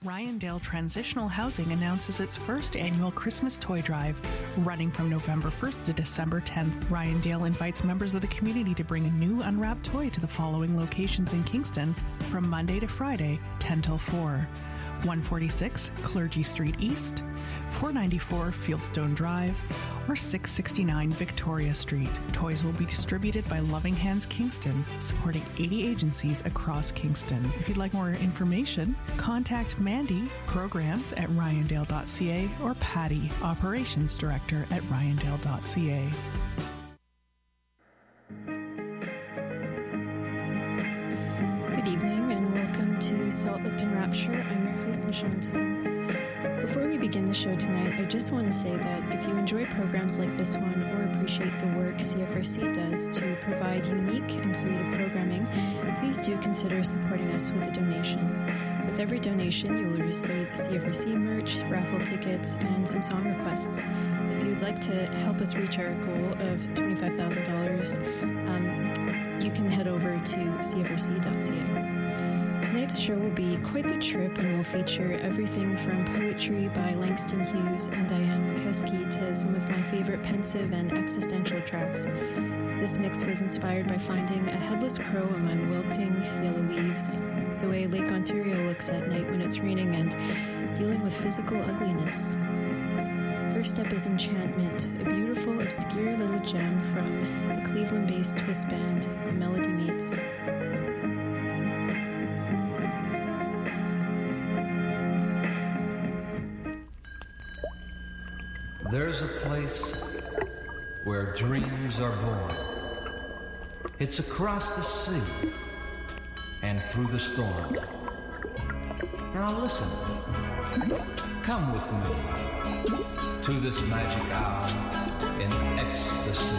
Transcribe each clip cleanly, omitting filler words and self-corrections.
Ryandale Transitional Housing announces its first annual Christmas toy drive. Running from November 1st to December 10th, Ryandale invites members of the community to bring a new unwrapped toy to the following locations in Kingston from Monday to Friday, 10 till 4. 146 Clergy Street East, 494 Fieldstone Drive, or 669 Victoria Street. Toys will be distributed by Loving Hands Kingston, supporting 80 agencies across Kingston. If you'd like more information, contact Mandy, programs at ryandale.ca, or Patty, operations director at ryandale.ca. Good evening and welcome to Salt Lickton Rapture. I'm your host, Nishantone. Before we begin the show tonight, I just want to say that if you enjoy programs like this one or appreciate the work CFRC does to provide unique and creative programming, please do consider supporting us with a donation. With every donation, you will receive CFRC merch, raffle tickets, and some song requests. If you'd like to help us reach our goal of $25,000, you can head over to cfrc.ca. Tonight's show will be quite the trip and will feature everything from poetry by Langston Hughes and Diane Rakowski to some of my favorite pensive and existential tracks. This mix was inspired by finding a headless crow among wilting yellow leaves, the way Lake Ontario looks at night when it's raining, and dealing with physical ugliness. First up is Enchantment, a beautiful, obscure little gem from the Cleveland-based twist band, The Melody Mates. There's a place where dreams are born. It's across the sea and through the storm. Now listen, come with me to this magic hour in ecstasy.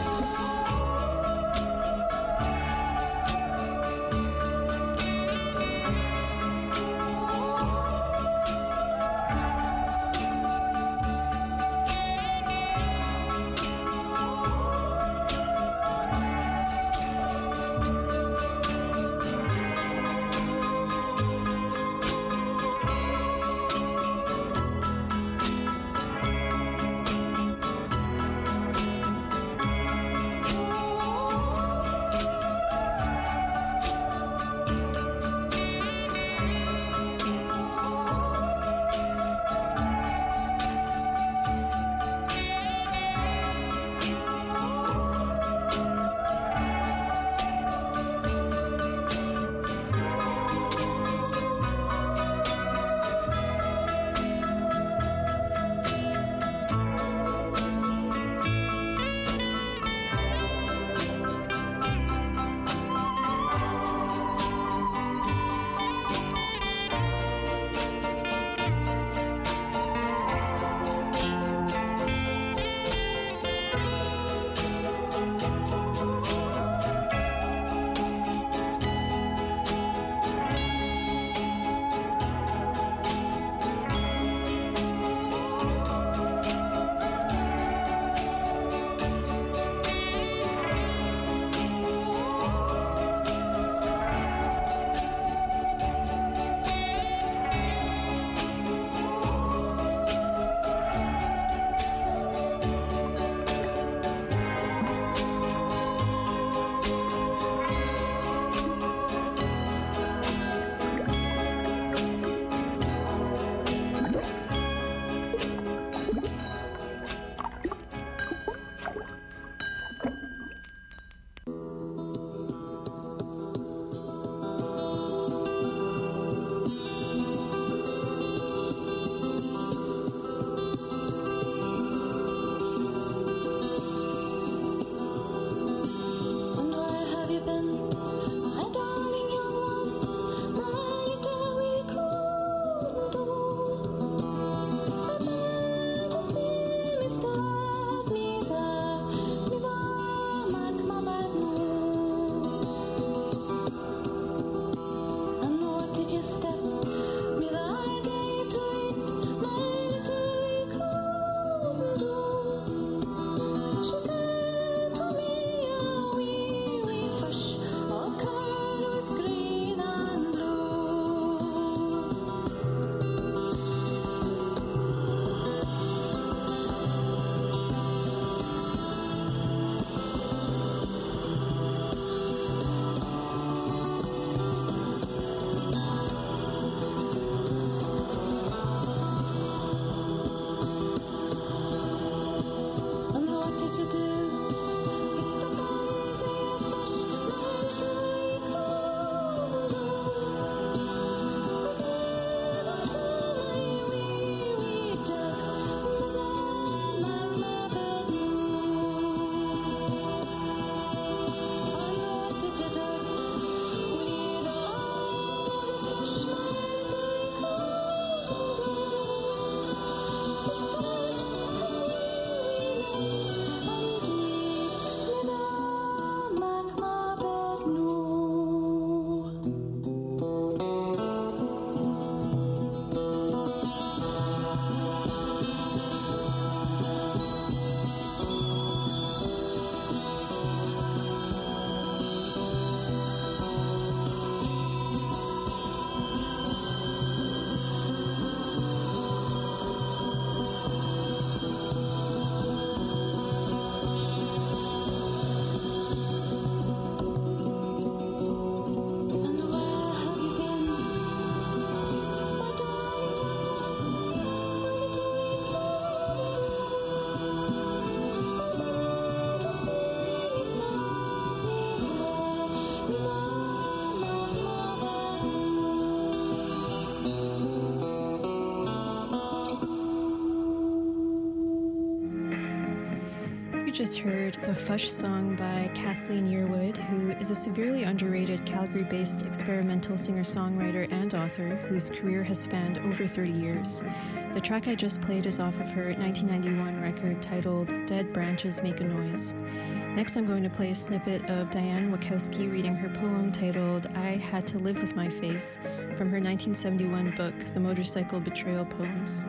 just heard The Fush Song by Kathleen Yearwood, who is a severely underrated Calgary-based experimental singer-songwriter and author whose career has spanned over 30 years. The track I just played is off of her 1991 record titled Dead Branches Make a Noise. Next, I'm going to play a snippet of Diane Wachowski reading her poem titled I Had to Live With My Face from her 1971 book, The Motorcycle Betrayal Poems.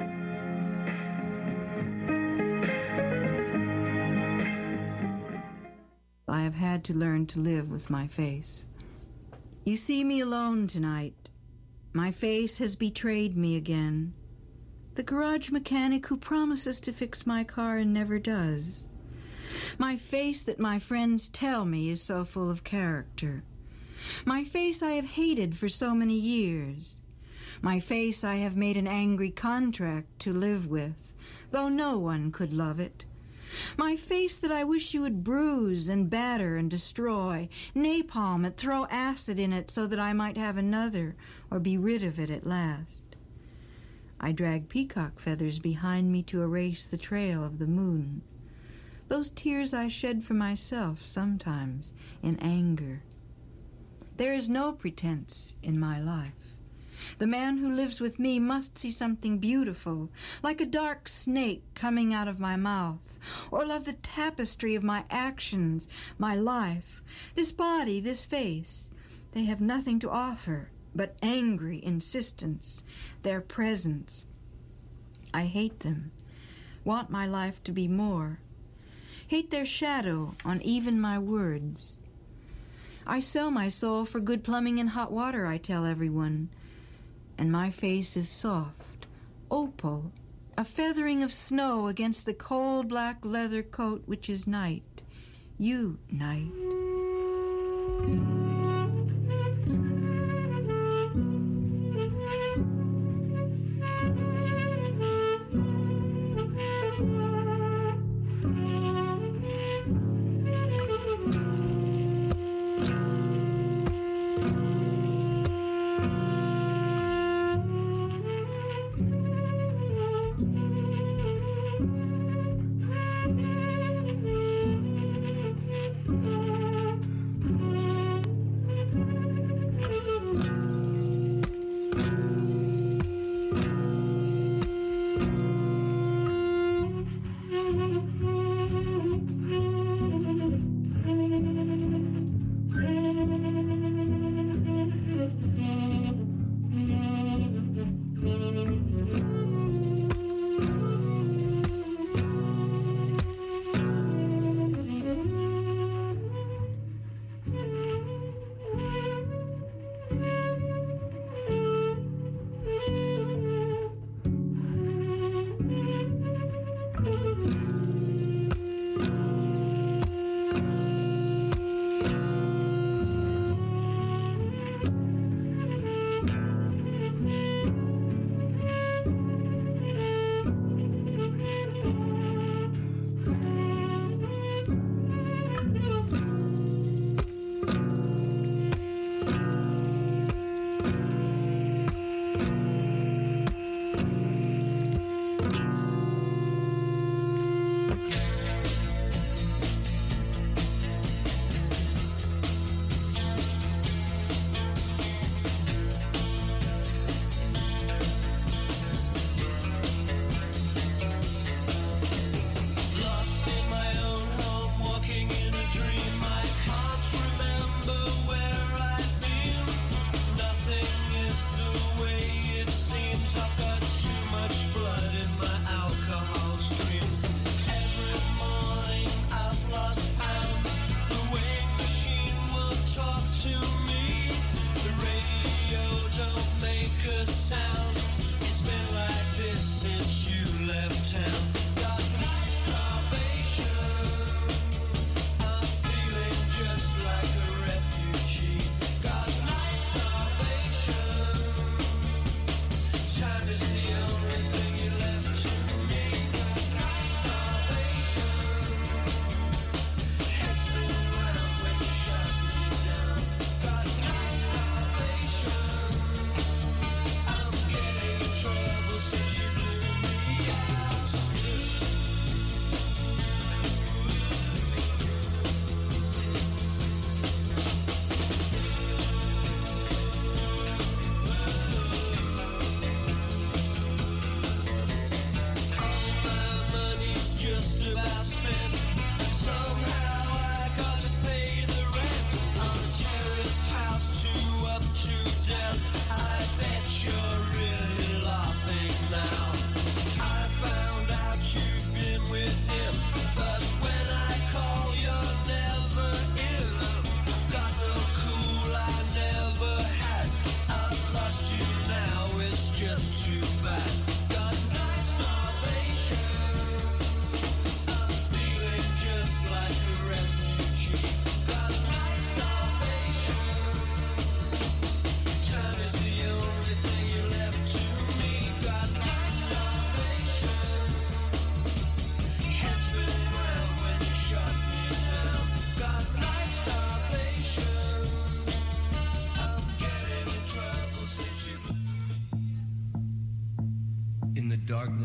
I have had to learn to live with my face. You see me alone tonight. My face has betrayed me again. The garage mechanic who promises to fix my car and never does. My face that my friends tell me is so full of character. My face I have hated for so many years. My face I have made an angry contract to live with, though no one could love it. My face that I wish you would bruise and batter and destroy, napalm it, throw acid in it so that I might have another or be rid of it at last. I drag peacock feathers behind me to erase the trail of the moon. Those tears I shed for myself sometimes in anger. There is no pretense in my life. The man who lives with me must see something beautiful, like a dark snake coming out of my mouth, or love the tapestry of my actions, my life, this body, this face. They have nothing to offer but angry insistence, their presence. I hate them, want my life to be more, hate their shadow on even my words. I sell my soul for good plumbing and hot water, I tell everyone. And my face is soft, opal, a feathering of snow against the cold black leather coat which is night. You, night.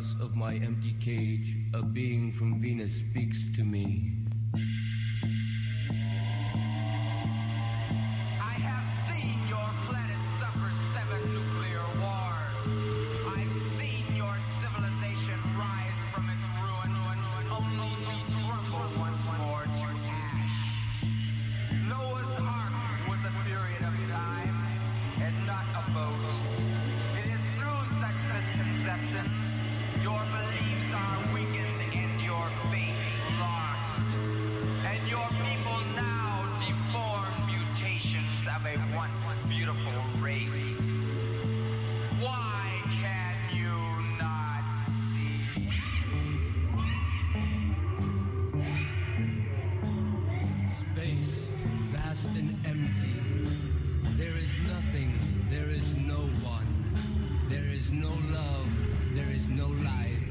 darkness of my empty cage, a being from Venus speaks to me. I have seen your planet suffer 7 nuclear wars. I've seen your civilization rise from its ruin, only to crumble once more to ash. Noah's Ark was a period of time, and not a boat. It is through such misconceptions your beliefs are weakened and your faith lost. And your people now deform mutations of a once beautiful race. Why can you not see? Space, vast and empty. There is nothing, there is no one. There is no love, there is no life.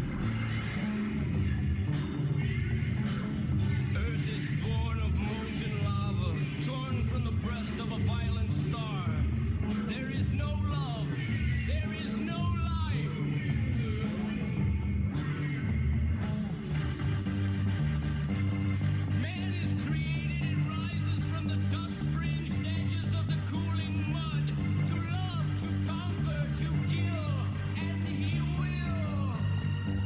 Earth is born of molten lava, torn from the breast of a violent star. There is no love, there is no life. Man is created and rises from the dust-fringed edges of the cooling mud to love, to conquer, to kill, and he will.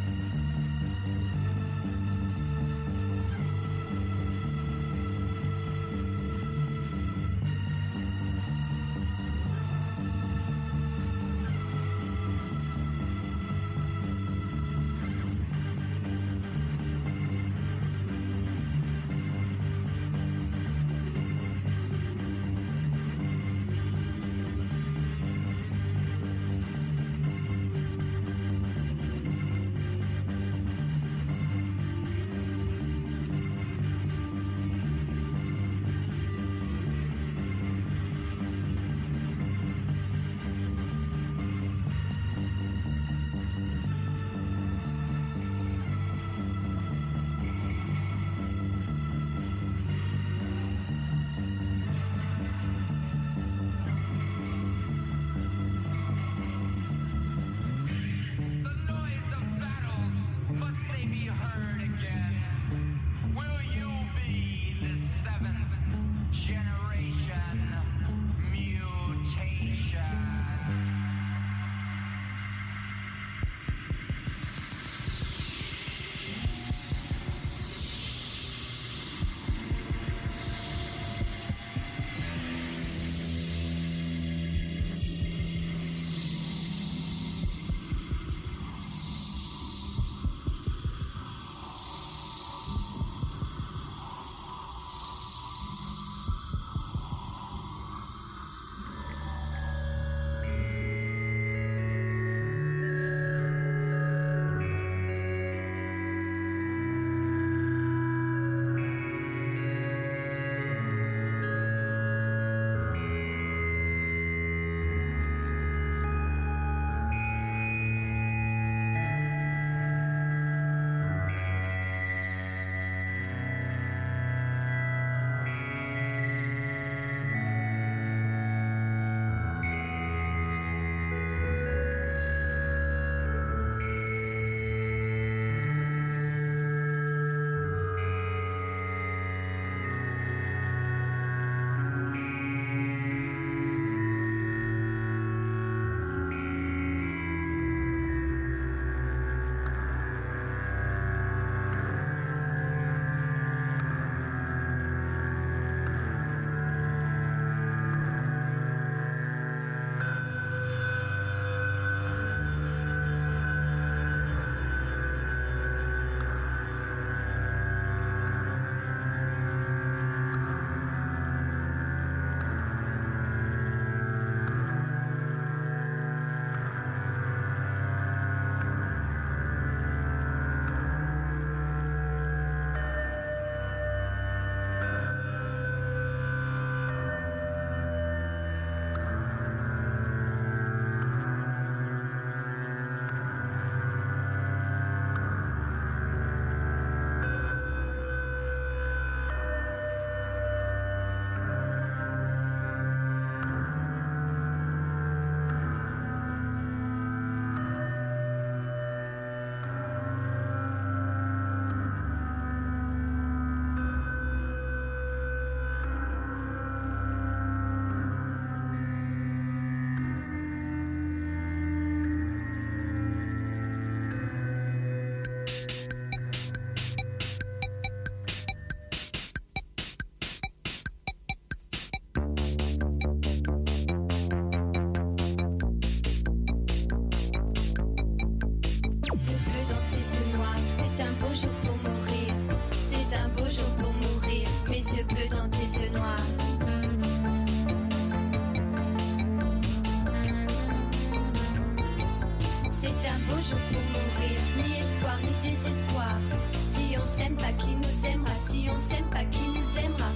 jour pour mourir, ni espoir ni désespoir. Si on s'aime pas, qui nous aimera? Si on s'aime pas, qui nous aimera?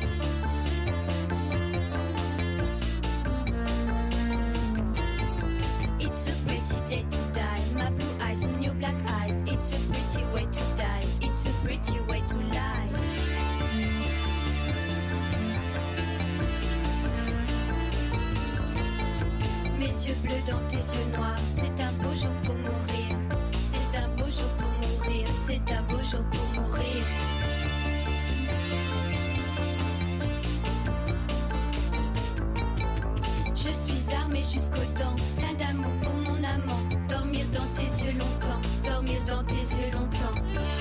It's a pretty day to die, my blue eyes in your black eyes. It's a pretty way to die, it's a pretty way to lie. Mes yeux bleus dans tes yeux noirs, c'est un beau jour pour mourir. C'est un beau jour pour mourir, c'est un beau jour pour mourir. Je suis armée jusqu'aux dents, plein d'amour pour mon amant. Dormir dans tes yeux longtemps, dormir dans tes yeux longtemps.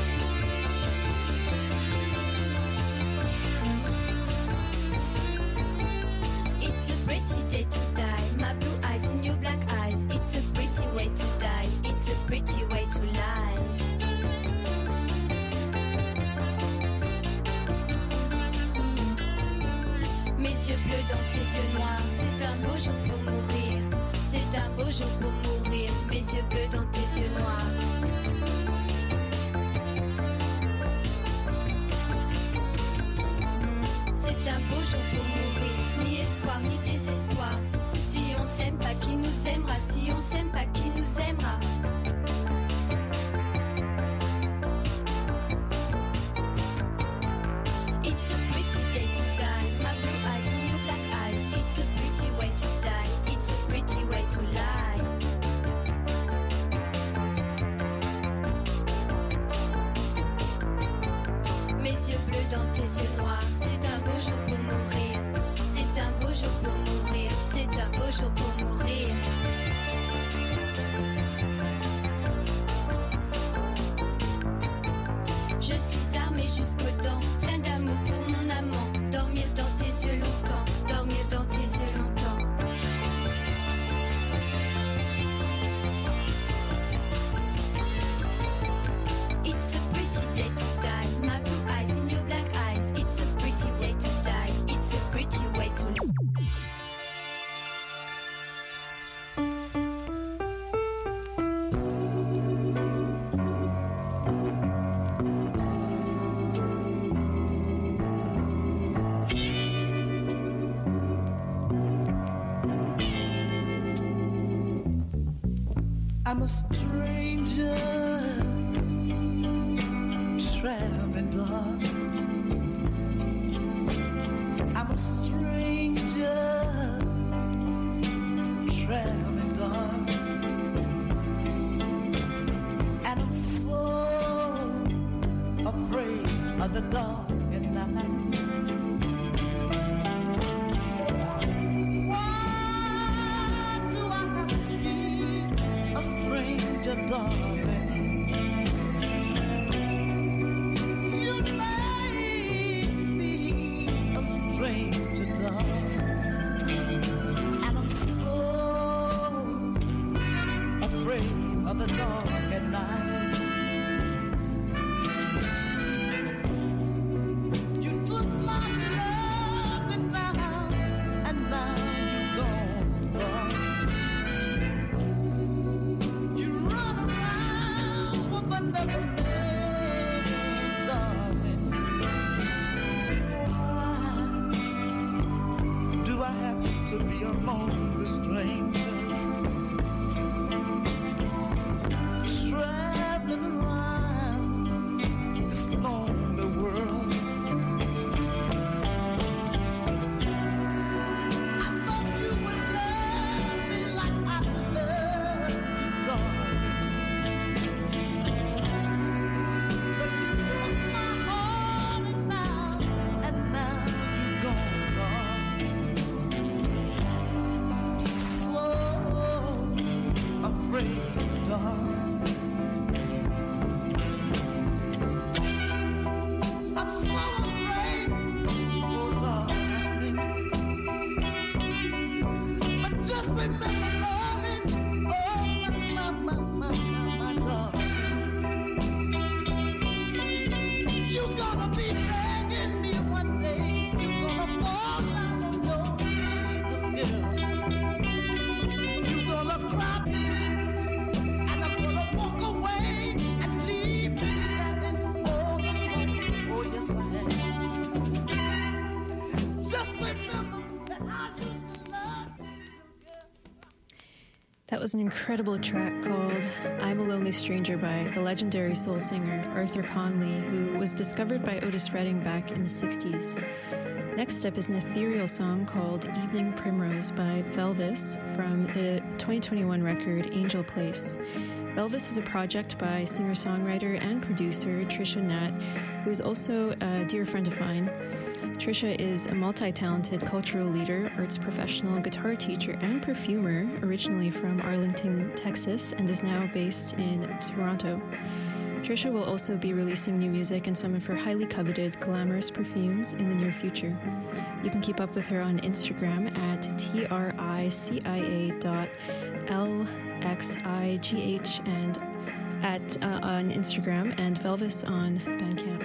It's a pretty day to die, my blue eyes in your black eyes. It's a pretty way to die, it's a pretty way to lie. Mes yeux bleus dans tes yeux noirs, c'est un beau jour pour mourir. C'est un beau jour pour mourir, mes yeux bleus dans tes yeux noirs. C'est un beau jour pour mourir, ni espoir ni désespoir. Si on s'aime pas, qui nous aimera? Si on s'aime pas, qui nous aimera? It's a pretty day to die, my blue eyes and your black eyes. It's a pretty way to die, it's a pretty way to lie. Mes yeux bleus dans tes yeux noirs, c'est un beau jour pour mourir. C'est un beau jour pour mourir, c'est un beau jour pour mourir. Je suis armée jusqu'aux dents, plein d'amour pour mon amant. Dormir dans tes yeux longtemps, dormir dans tes yeux longtemps. It's a pretty day to die, my blue eyes in your black eyes. It's a pretty day to die, it's a pretty way to live. I'm a stranger, traveling dark. I'm a stranger, traveling dark. And I'm so afraid of the dark at night. Why do I have to be a stranger, darling? You made me a stranger, darling. And I'm so afraid of the dark at night. You took my love and now you're gone, darling. You run around with another man, darling. Why do I have to be a lonely stranger, traveling around this lonely world? I thought you would love me like I love you, darling. But you broke my heart, and now you're gone, darling. So That was an incredible track called I'm a Lonely Stranger by the legendary soul singer Arthur Conley, who was discovered by Otis Redding back in the 60s. Next up is an ethereal song called Evening Primrose by Velvis from the 2021 record Angel Place. Velvis is a project by singer-songwriter and producer Trisha Nat, who is also a dear friend of mine. Trisha is a multi-talented cultural leader, arts professional, guitar teacher, and perfumer, originally from Arlington, Texas, and is now based in Toronto. Trisha will also be releasing new music and some of her highly coveted glamorous perfumes in the near future. You can keep up with her on Instagram at tricia.lxigh and on Instagram, and Velvis on Bandcamp.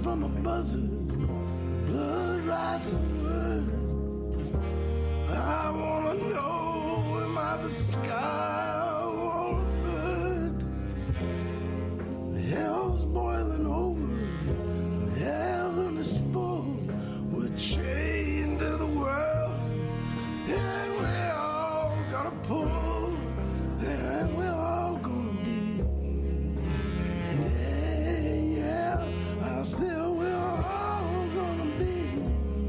from a buzzard, blood writes the word. I wanna know, am I the sky or a bird? Hell's boiling over, and heaven is full. We're chained to the world, and we're all gonna pull, and we're all gonna be. Yeah, I said we're all gonna be.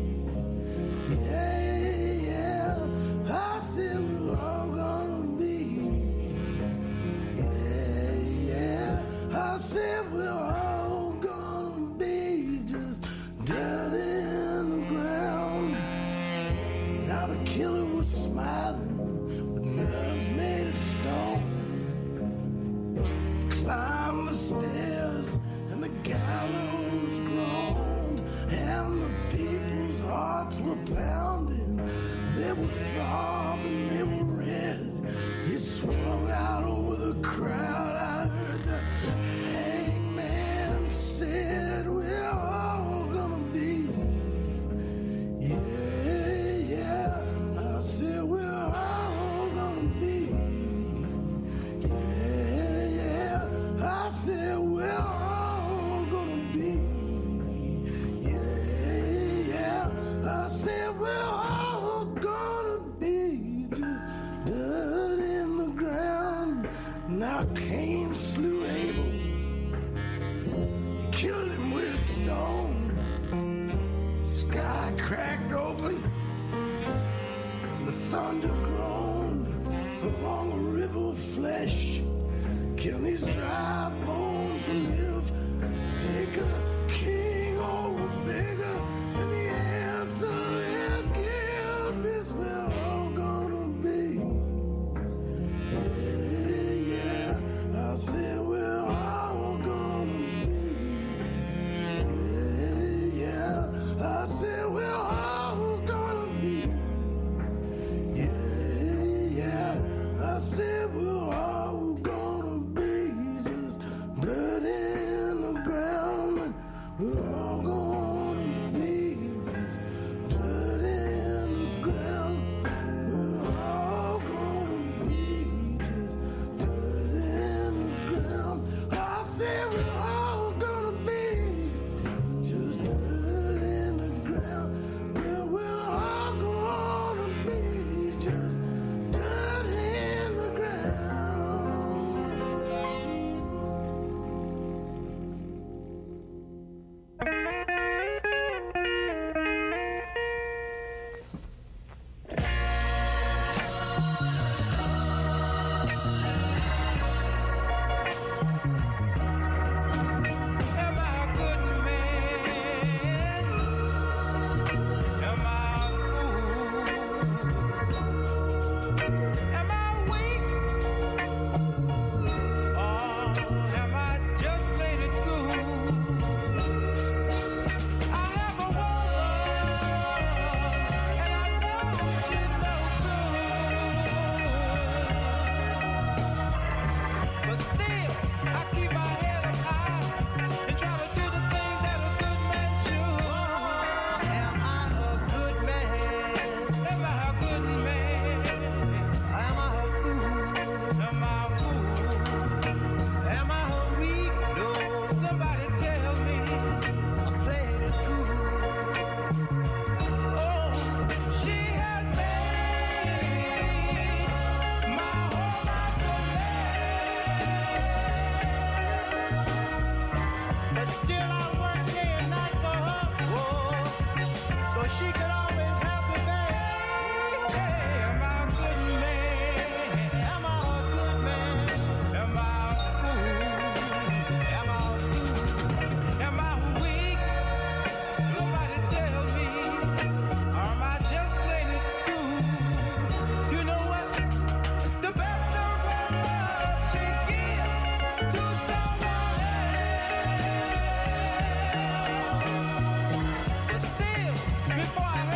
Yeah, I said we're all gonna be. Yeah, I said we're all gonna be just dirt in the ground. Now the killer was smiling with nerves made of stone. Climbed the stairs and the gallows groaned, and the people's hearts were pounding. They were throbbing, they were red. He swung out over the crowd. I heard the hangman said, we're all gonna be. Yeah, I said we're all gonna be. Yeah, I said we're all gonna be. Yeah, I said we're all gonna be just dirt in the ground. Now Cain slew Abel. He killed him with a stone. Sky cracked open. The thunder groaned along a river of flesh. Can these dry bones live? Take a king or a beggar, and the answer they'll give is we're all gonna be. Yeah, I said we're all gonna be. Yeah, I said we're all gonna be. Yeah, I said we're all gonna be just dirt in the ground. We're all gonna be just dirt in the ground. We're all gonna be just dirt in the ground. I said we're all gonna be just dirt in the ground. Well, we're all gonna be just dirt in the ground. Am I a good man? Am I a fool? Am I weak? Or am I just plain and cool? I have a woman, and I know she's no good. But still, I keep my head up high and try to do the things that a good man should. Am I a good man? Am I a good man? Am I a fool? Am I a fool? Am I a weak? No, somebody tell me I'm playing it cool. Oh, she has made my whole life a mess. But still I work day and night for her, oh, so she could always have the best. Am I a good man? Am I a good man? Am I a fool? Am I a fool? Am I weak? Somebody tell me, or am I just plain it cool? You know what? The best of her love she gives to someone else. But still, before I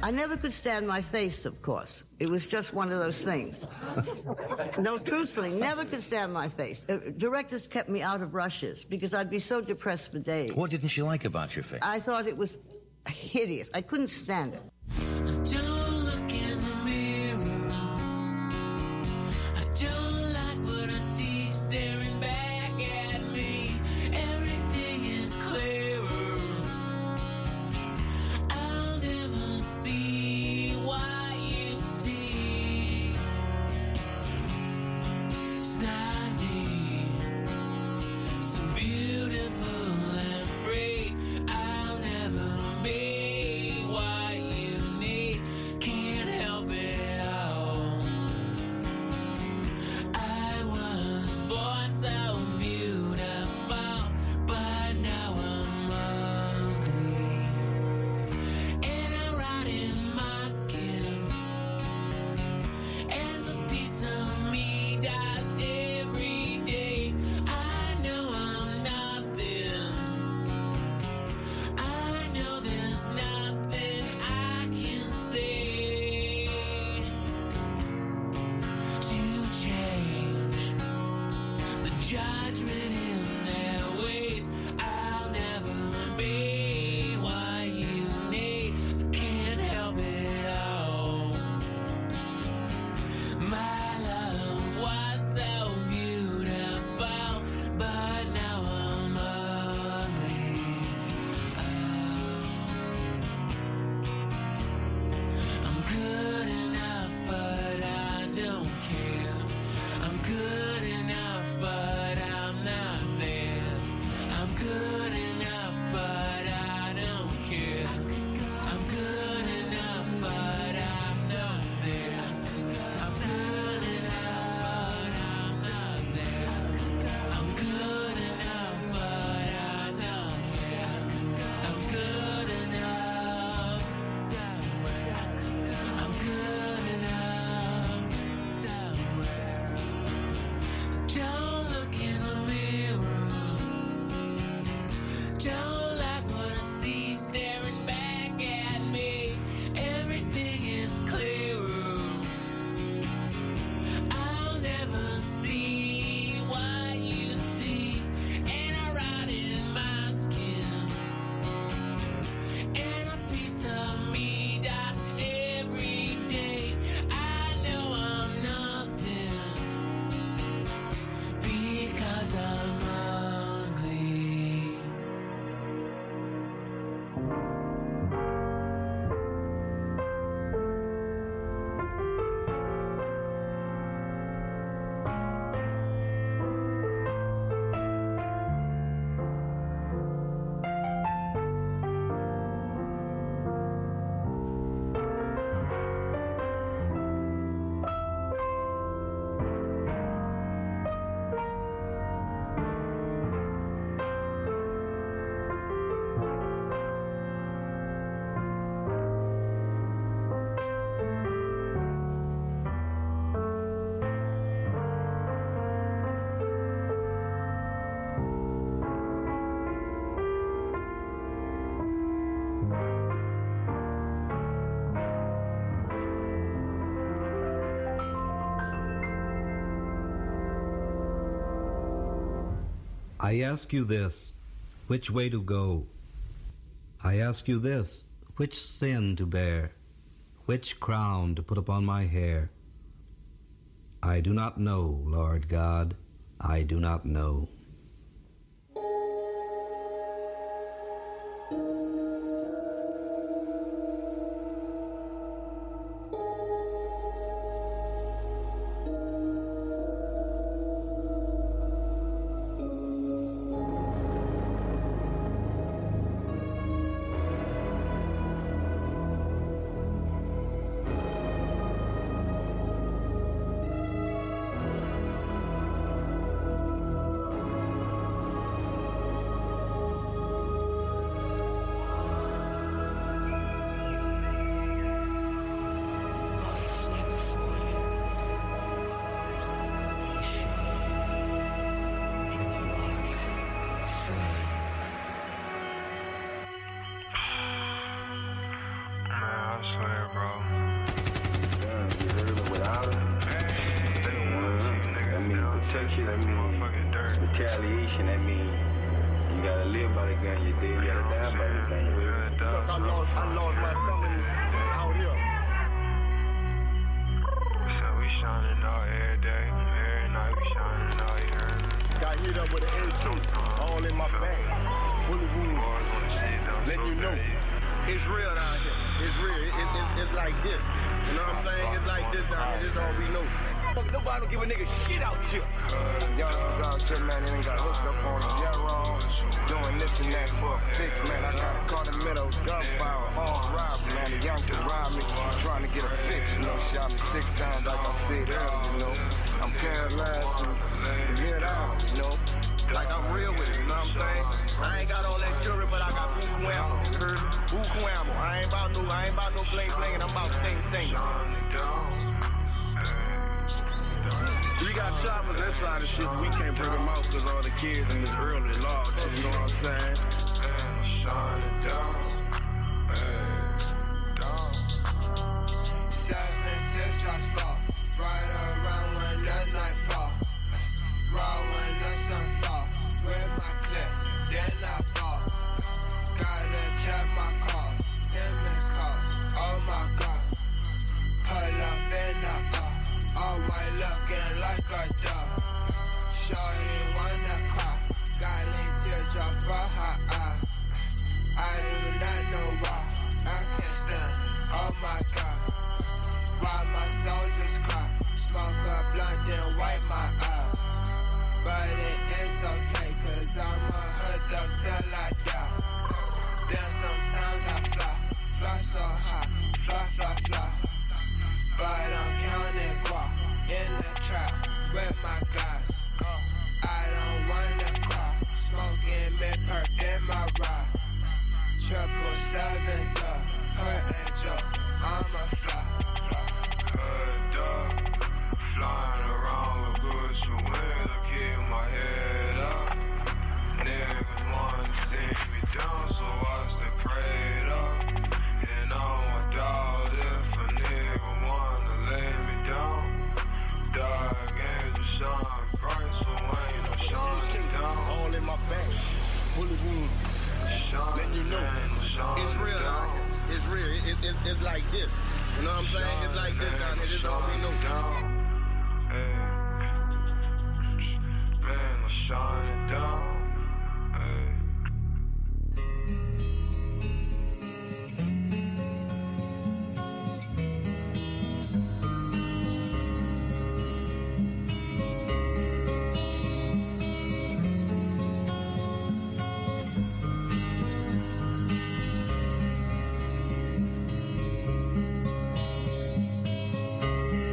I never could stand my face, of course. It was just one of those things. No, truthfully, never could stand my face. Directors kept me out of rushes because I'd be so depressed for days. What didn't she like about your face? I thought it was hideous. I couldn't stand it. Don't look in the mirror. I don't like what I see staring back at me. Everything is clearer. I'll never see what you see. It's not me. So beautiful and free. I'll never be what you need. Can't help it all. I was born so beautiful, but now I'm ugly. And I rot in my skin as a piece of me dies every day. I know I'm nothing. I know there's nothing I can say to change the judgment in their ways. I'll never be what you need. I can't help it all. My love was so beautiful, but now I'm ugly. I'm good enough, but I don't care. I'm good enough, but I'm not there. I'm good enough, but I don't care. I'm good enough, but I'm not there. I'm good enough, but I'm not there. I'm good enough, but I don't care. I'm good enough somewhere. I'm good enough somewhere. Don't look in the mirror. Don't like what I see staring back at me. Everything is clearer. I'll never see what you see. And I rot in my skin. And a piece of me dies every day. I know I'm nothing because I'm ugly. I ask you this, which way to go? I ask you this, which sin to bear? Which crown to put upon my hair? I do not know, Lord God, I do not know. motherfucking dirt. Retaliation, that means you gotta live by the gun, you did. You gotta die by the gun. Look, I lost my stomach out here. So we shining out every day. Every night we shining out here. Got hit up with an A2, all in my back. Bullet wound. Let you know. It's real down here. It's real. It's like this. You know what I'm saying? It's like this down here. This is all we know. Nobody don't give a nigga shit out here. Y'all out here, man, they ain't got hooked up on them. Yeah, wrong. Doing this and that for a fix, man. I got caught in the middle of gunfire, armed robbery, man. The youngster robbed me, trying to get a fix, you know. Shot me 6 times, like I said earlier, you know. I'm paralyzed from here down, you know. Like I'm real with it, you know what I'm saying? I ain't got all that jewelry, but I got buku ammo, you heard me? Buku ammo. I ain't about no bling bling, and I'm about sting. We got choppers inside the shit, we can't bring them out because all the kids in this early law shit, you know what I'm saying? And I'm shining down, down. 7 teardrops fall, right around when the night fall. Raw when the sun fall, with my clip, then I ball. Gotta check my calls, 10 missed calls, oh my god. Pull up in the all white looking like a dog. Shorty wanna cry, got a teardrop for her eye. I do not know why, I can't stand, oh my god. Why my soldiers cry, smoke a blunt then wipe my eyes. But it is okay, cause I'ma hood up till I die. Then sometimes I fly so high, fly. But I'm counting guap in the trap with my guys. I don't wanna cry, smoking mid-perk in my ride. 777 dog, her angel, I'm a fly. Dog, flying around with Gucci wings, I keep my head up. Niggas wanna see me down, so I stay prayed up. And I'm a dog if a nigga wanna lay me down. Dark angel shine bright, so ain't no shining down. All in my back, bullet wound. Let you know, it's real down here. It's real. It's like this. You know what I'm saying? It's like this down here. This is all we know. Hey, man, I'm shining down. Hey.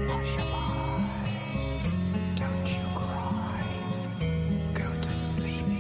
Don't you cry, go to sleep.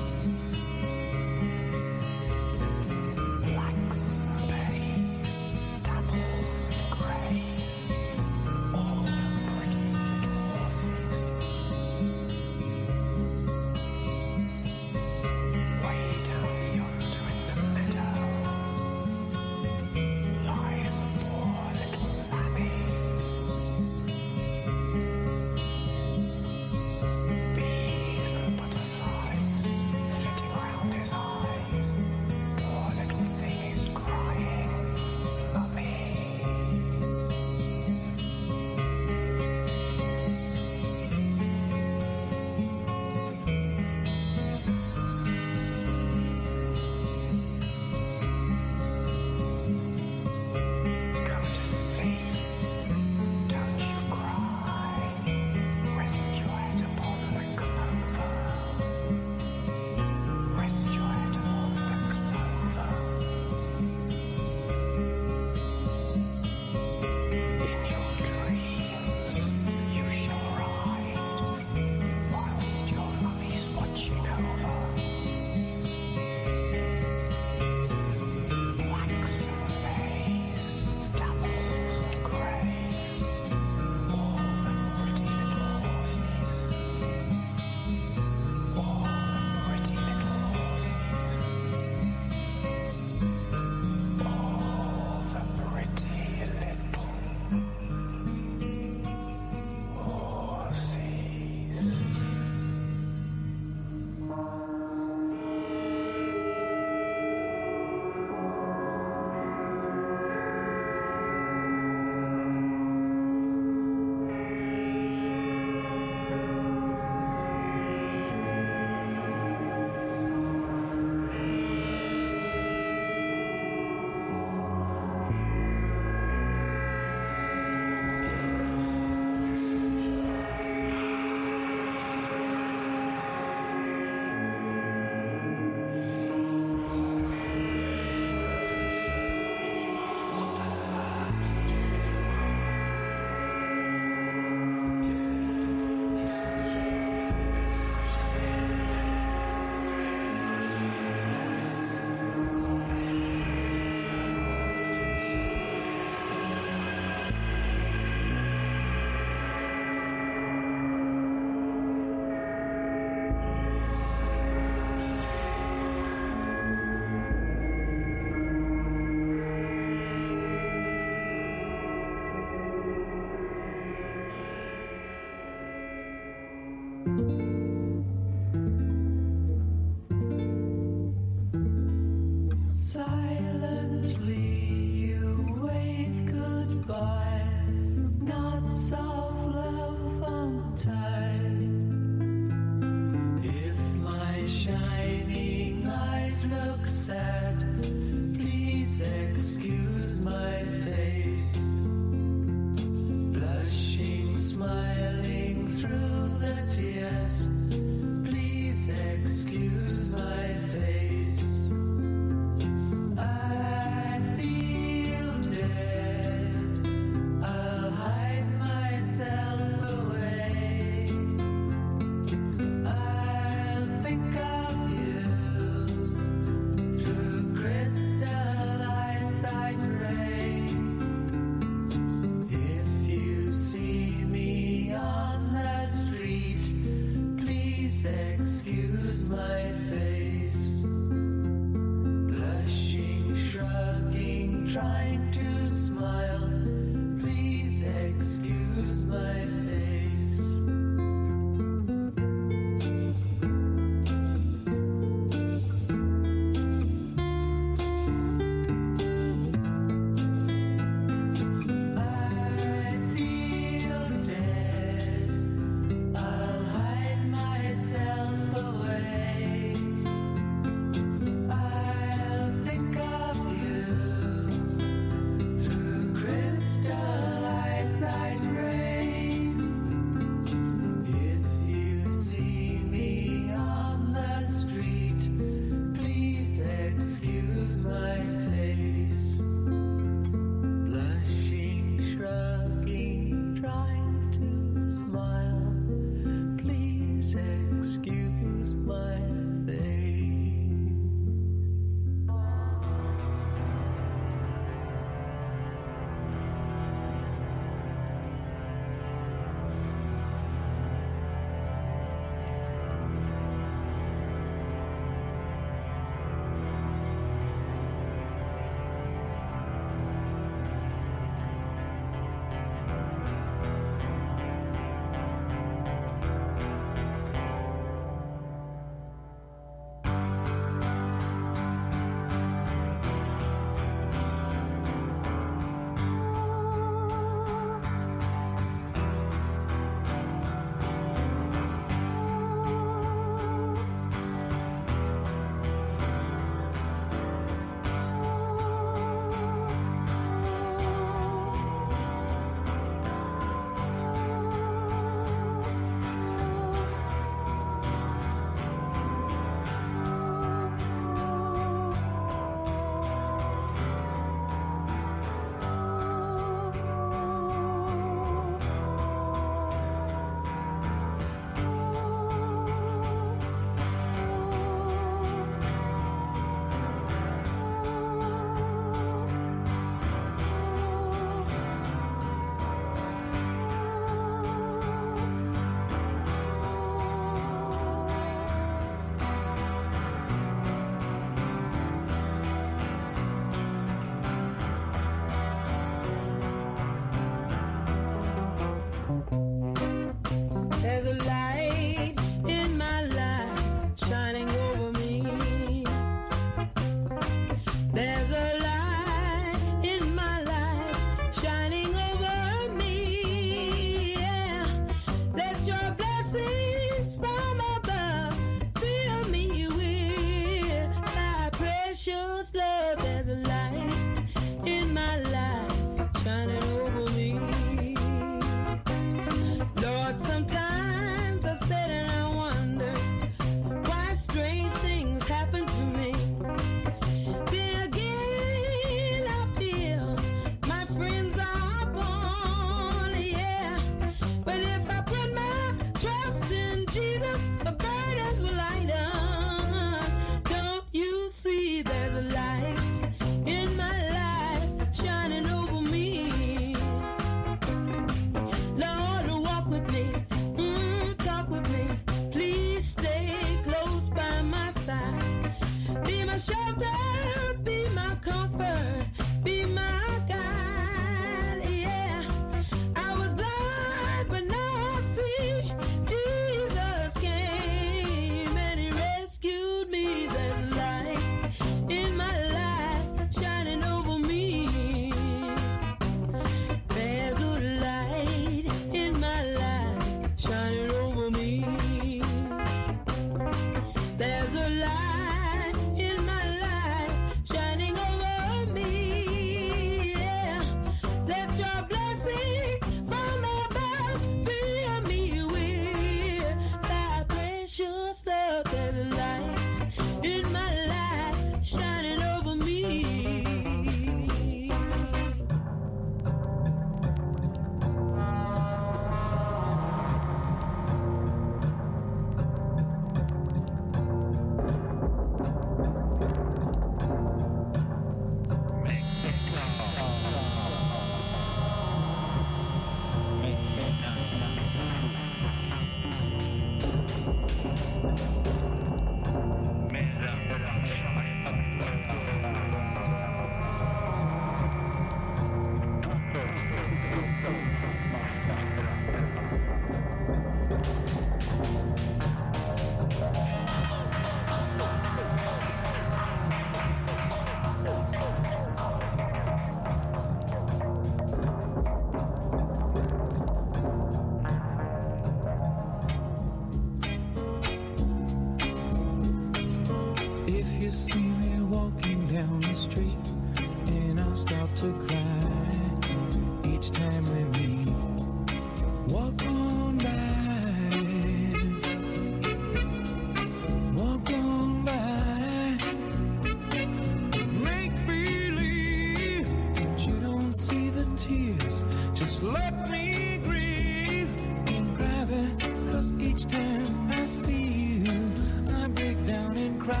Let me grieve in private, 'cause each time I see you, I break down and cry.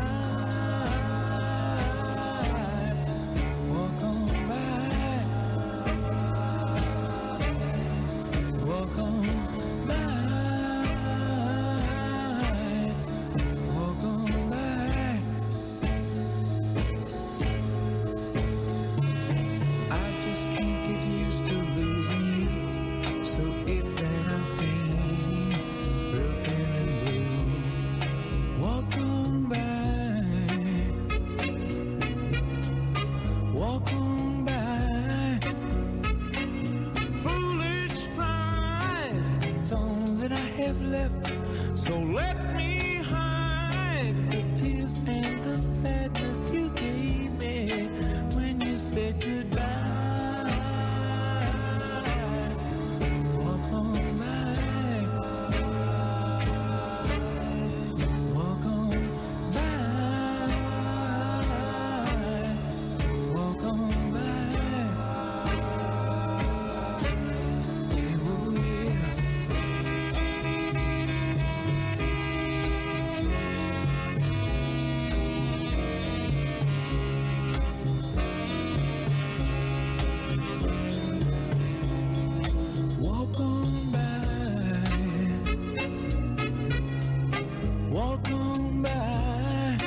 Walk on by, walk on by, walk on by. I just can't get used to losing you. So it's that I sing, broken and blue. Walk on by, walk on by. Foolish pride, it's all that I have left. So let me hide the tears and the sadness you gave me when you said goodbye. Walk on by, walk on by, walk on by. Yeah, oh yeah. Walk on by, walk on by.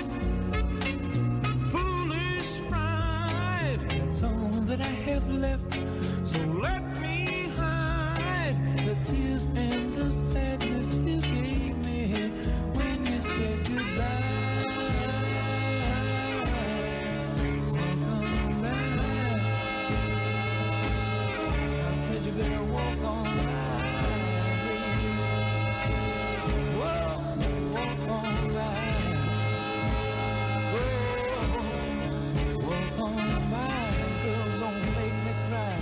Foolish pride, that's all that I have left. So let me hide the tears and the sadness you gave me when you said goodbye. Walk on by. I said you better walk on by. Whoa, walk on by. Whoa, walk on by. Girl, don't make me cry.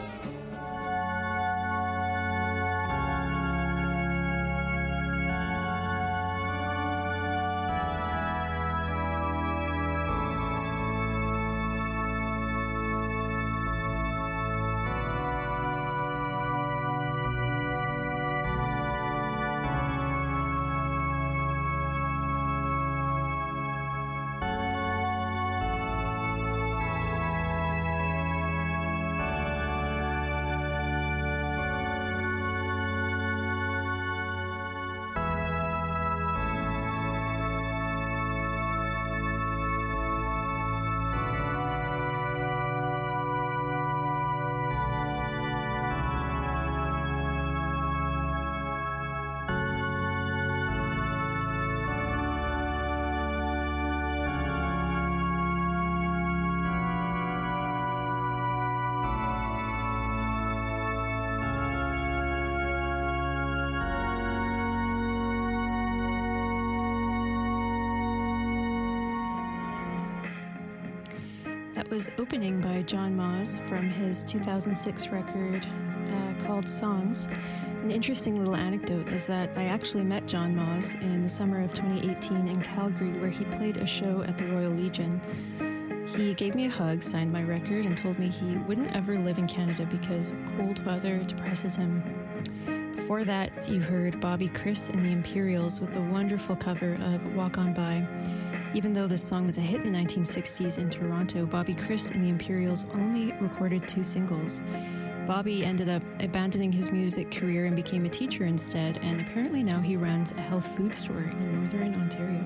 That was Opening by John Moz from his 2006 record called Songs. An interesting little anecdote is that I actually met John Moz in the summer of 2018 in Calgary, where he played a show at the Royal Legion. He gave me a hug, signed my record, and told me he wouldn't ever live in Canada because cold weather depresses him. Before that, you heard Bobby Chris and the Imperials with a wonderful cover of Walk On By. Even though this song was a hit in the 1960s in Toronto, Bobby Chris and the Imperials only recorded 2 singles. Bobby ended up abandoning his music career and became a teacher instead, and apparently now he runs a health food store in Northern Ontario.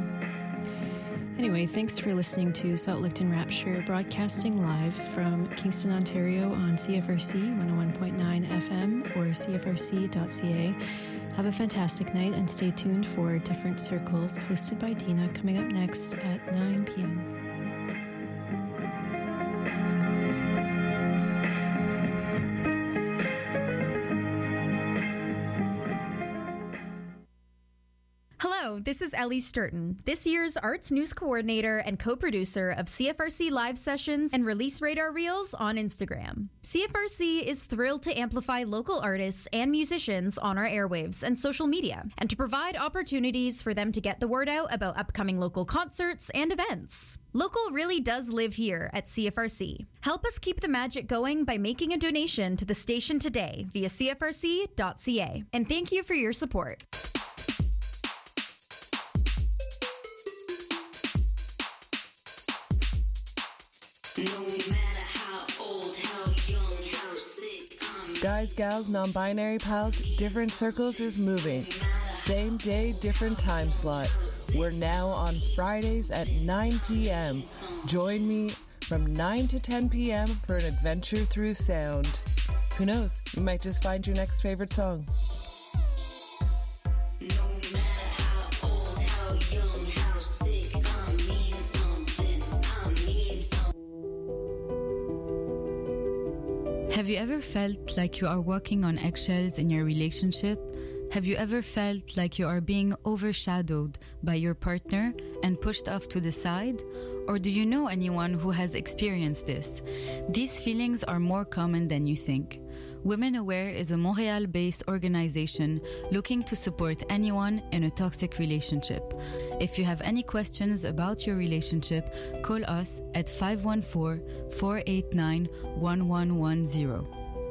Anyway, thanks for listening to Salt Licton Rapture, broadcasting live from Kingston, Ontario on CFRC 101.9 FM or cfrc.ca. Have a fantastic night and stay tuned for Different Circles, hosted by Dina, coming up next at 9 p.m. Hello, this is Ellie Sturton, this year's Arts News Coordinator and co-producer of CFRC live sessions and Release Radar Reels on Instagram. CFRC is thrilled to amplify local artists and musicians on our airwaves and social media, and to provide opportunities for them to get the word out about upcoming local concerts and events. Local really does live here at CFRC. Help us keep the magic going by making a donation to the station today via cfrc.ca. And thank you for your support. Guys, gals, non-binary pals, different circles is moving. Same day, different time slot. We're now on Fridays at 9 p.m. Join me from 9 to 10 p.m. for an adventure through sound. Who knows? You might just find your next favorite song. Have you ever felt like you are walking on eggshells in your relationship? Have you ever felt like you are being overshadowed by your partner and pushed off to the side? Or do you know anyone who has experienced this? These feelings are more common than you think. Women Aware is a Montreal-based organization looking to support anyone in a toxic relationship. If you have any questions about your relationship, call us at 514-489-1110.